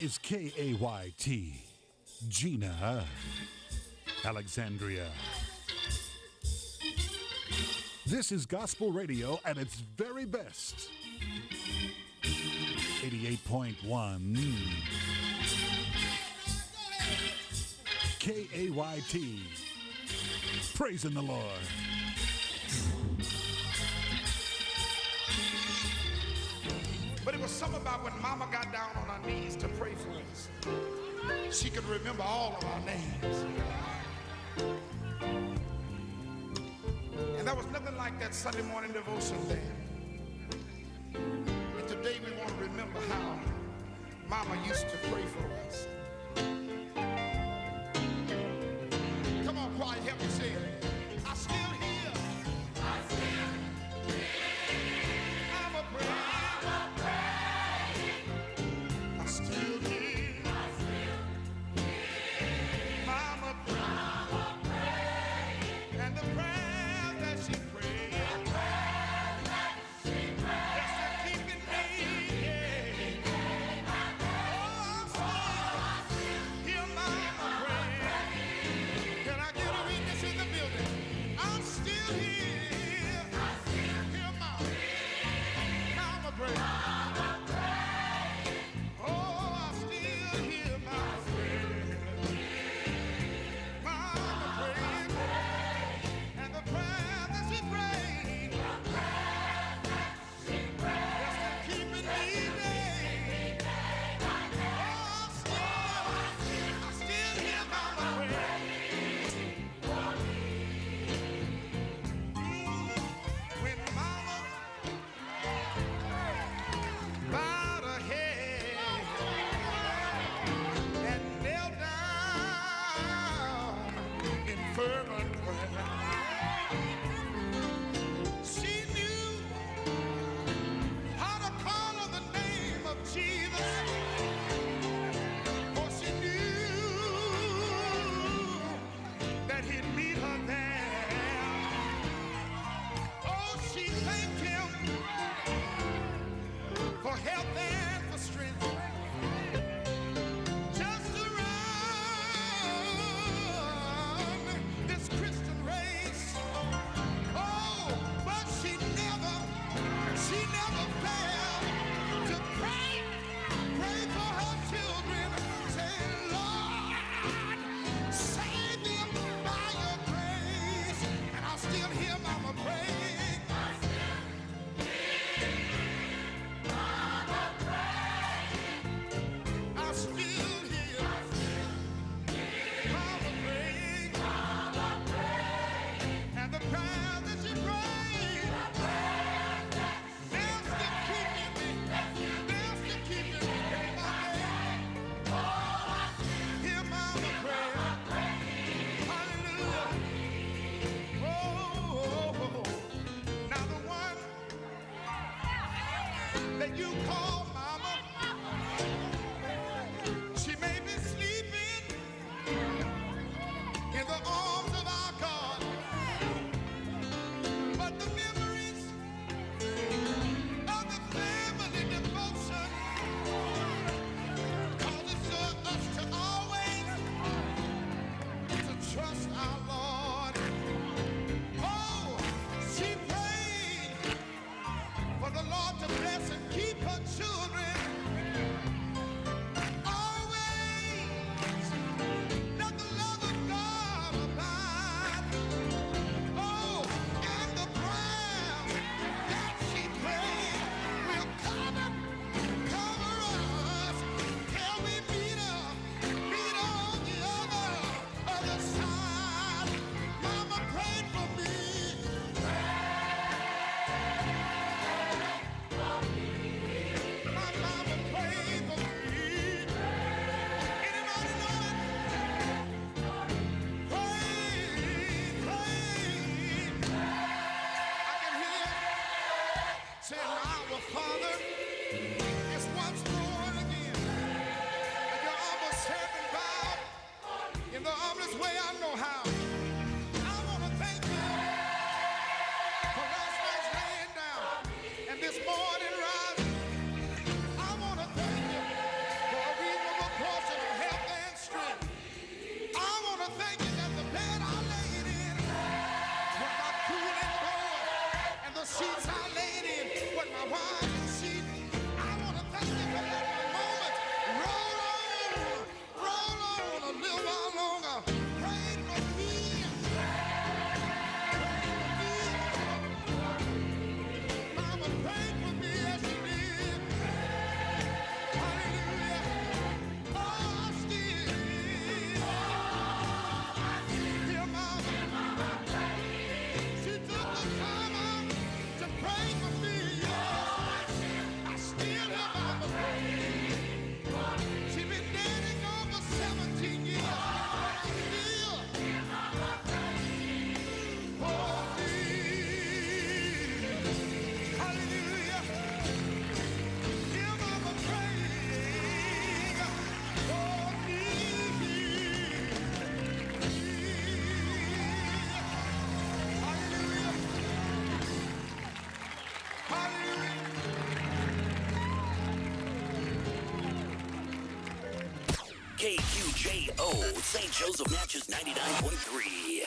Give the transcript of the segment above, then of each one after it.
is KAYT, Gina, Alexandria. This is gospel radio at its very best. 88.1 KAYT. Praising the Lord. But it was something about when Mama got down on her knees to pray for us. She could remember all of our names. And there was nothing like that Sunday morning devotion there. And today we want to remember how Mama used to pray for us. Come on, choir, help me say it. I still hear. I still hear. I'm a prayer. Oh, KQJO, St. Joseph Natchez 99.3.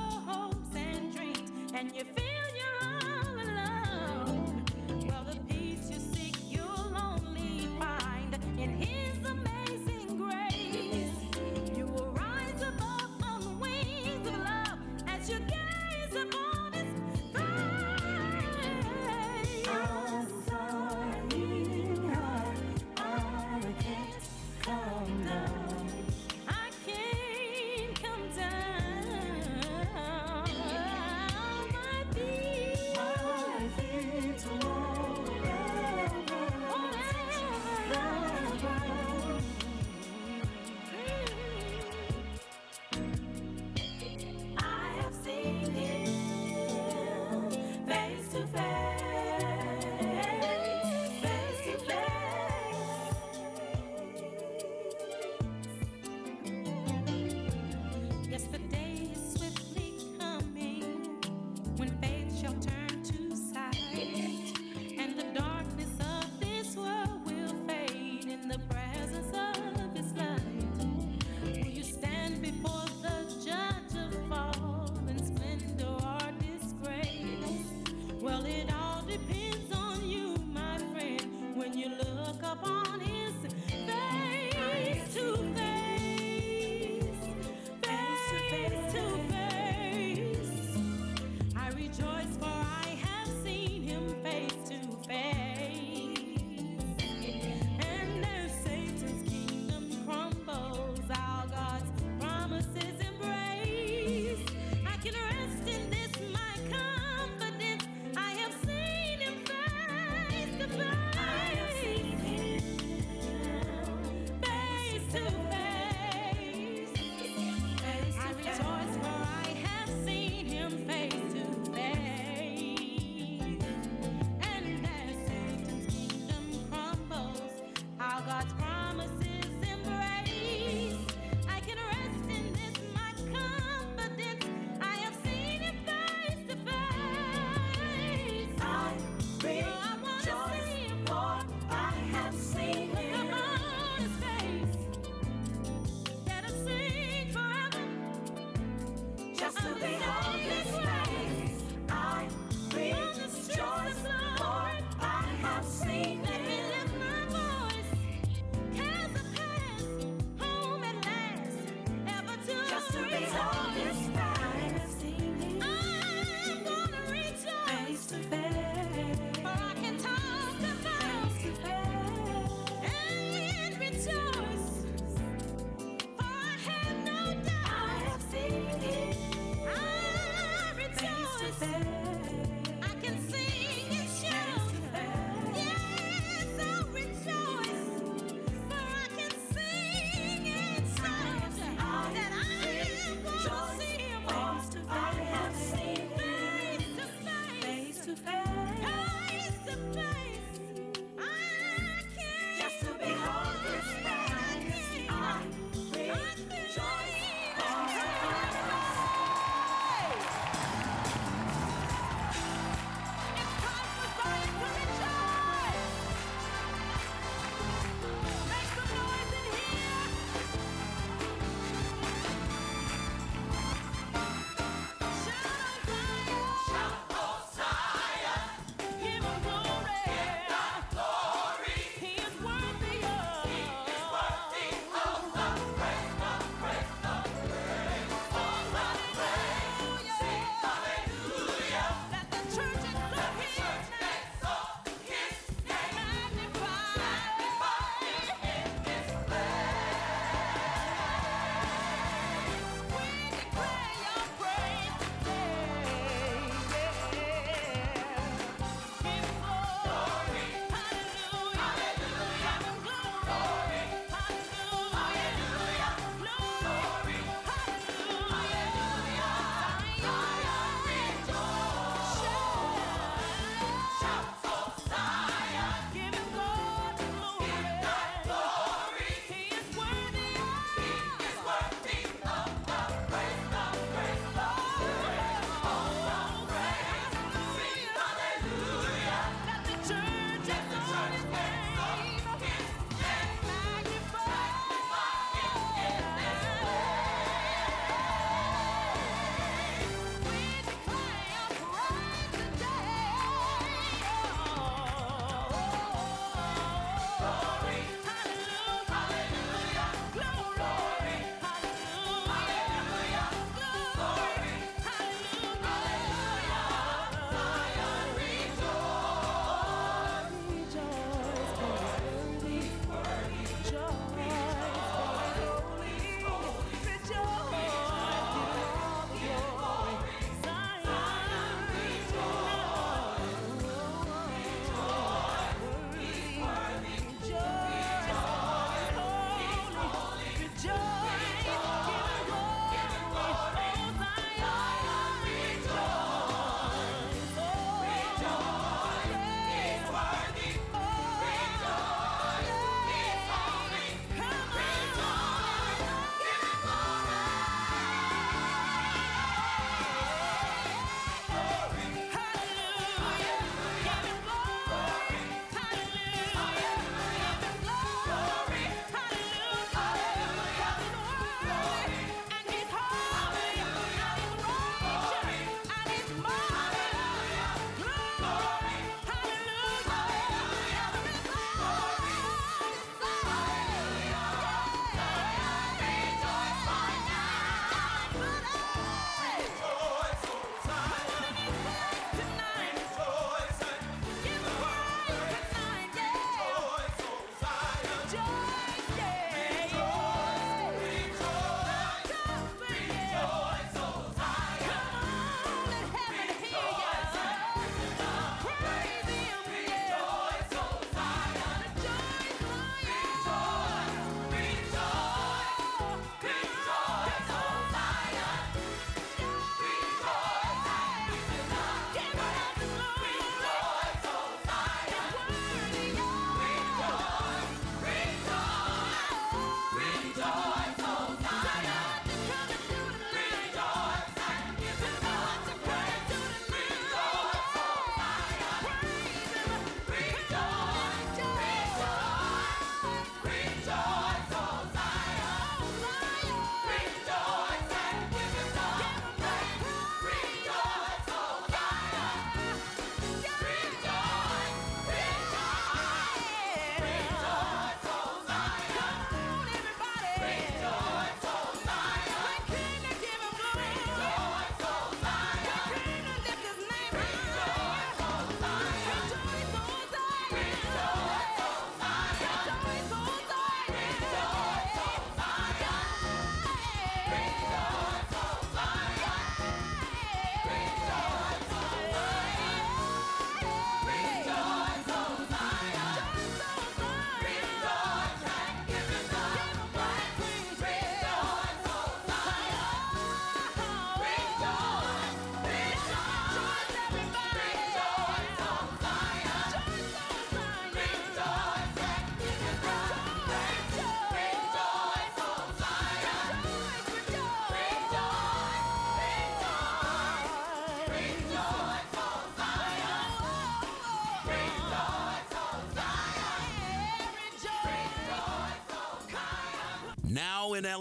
And you feel you're all alone. Well, the peace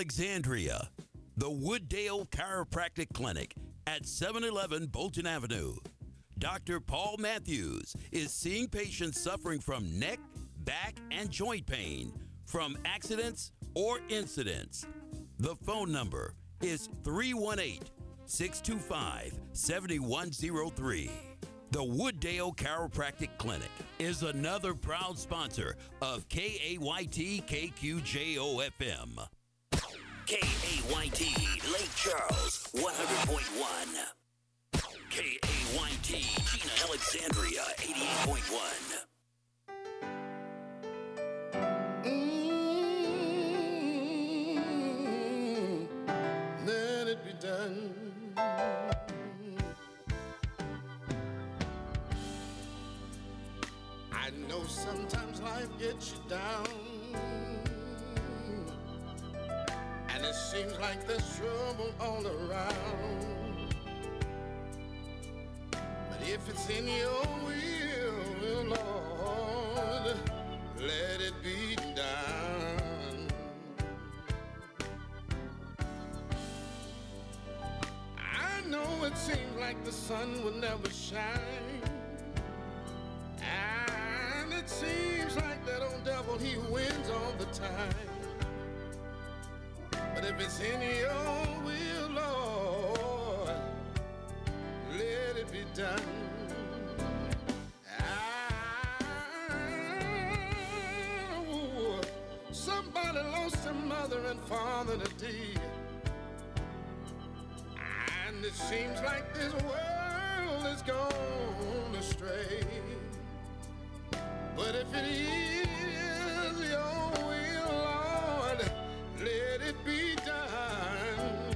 Alexandria. The Wooddale Chiropractic Clinic at 711 Bolton Avenue. Dr. Paul Matthews is seeing patients suffering from neck, back, and joint pain from accidents or incidents. The phone number is 318-625-7103. The Wooddale Chiropractic Clinic is another proud sponsor of KAYT KQJO-FM. KAYT Lake Charles, 100.1. KAYT Gina Alexandria, 88.1. Let it be done. I know sometimes life gets you down, and it seems like there's trouble all around. But if it's in your will, Lord, let it be done. I know it seems like the sun will never shine, and it seems like that old devil, he wins all the time. But if it's in your will, Lord, let it be done. Somebody lost their mother and father today, and it seems like this world is gone astray. But if it is your will, Lord, let it be done.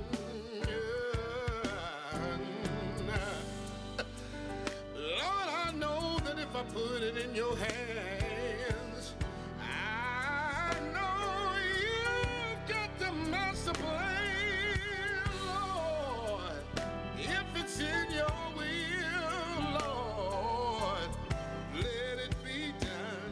Lord, I know that if I put it in your hands, I know you've got the master plan, Lord. If it's in your will, Lord, let it be done.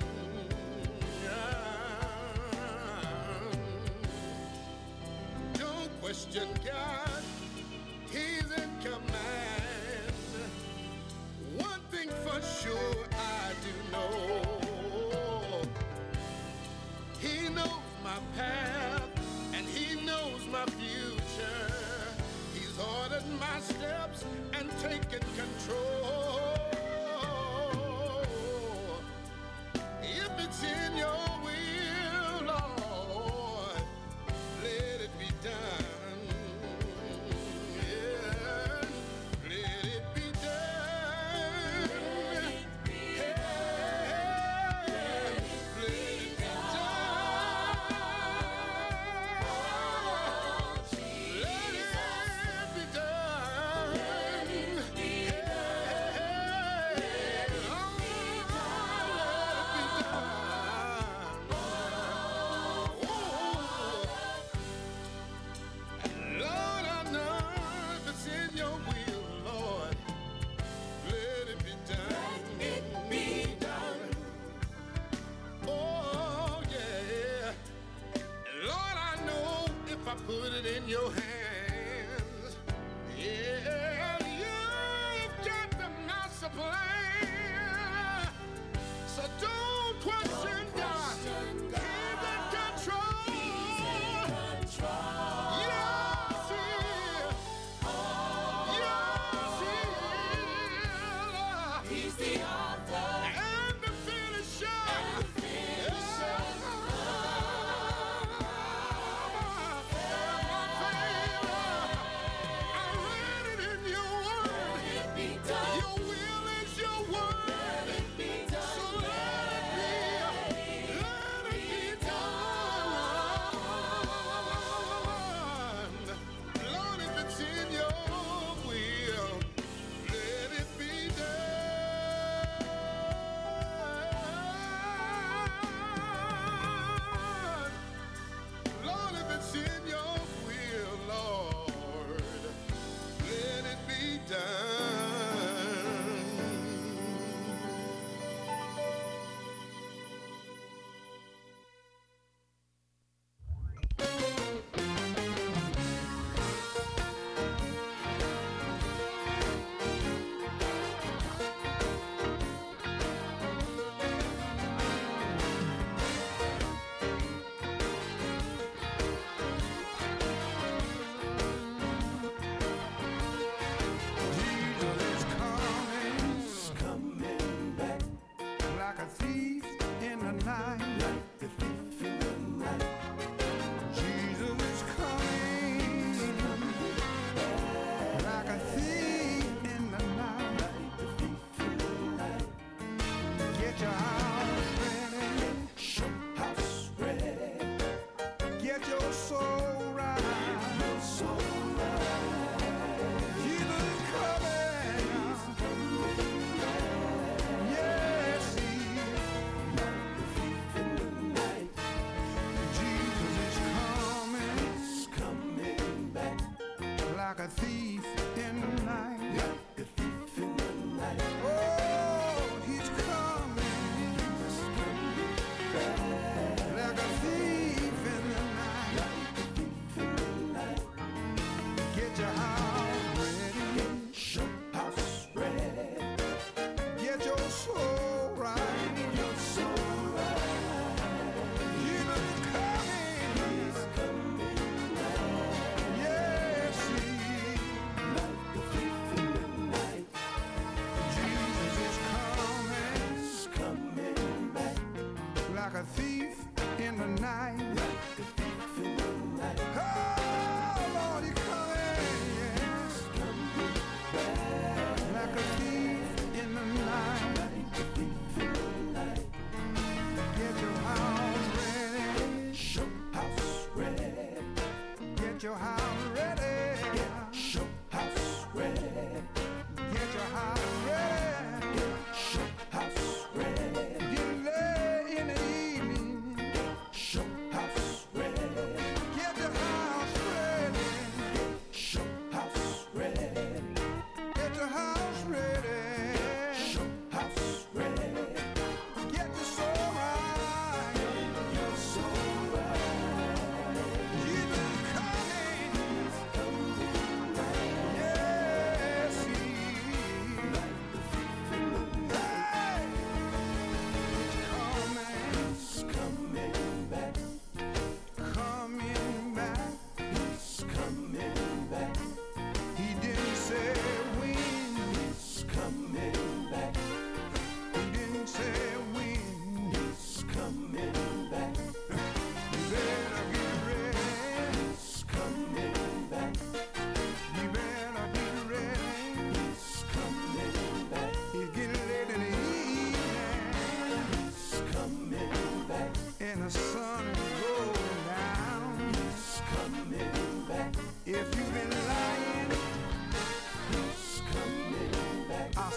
Don't question God, He's in command. One thing for sure I do know, He knows my path and He knows my future. He's ordered my steps and taken control. If it's in your will, Lord, let it be done. Yeah, let it be done. Yeah, let it be done. Let it be done. Yeah,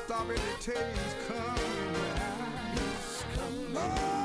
strawberry taste coming out.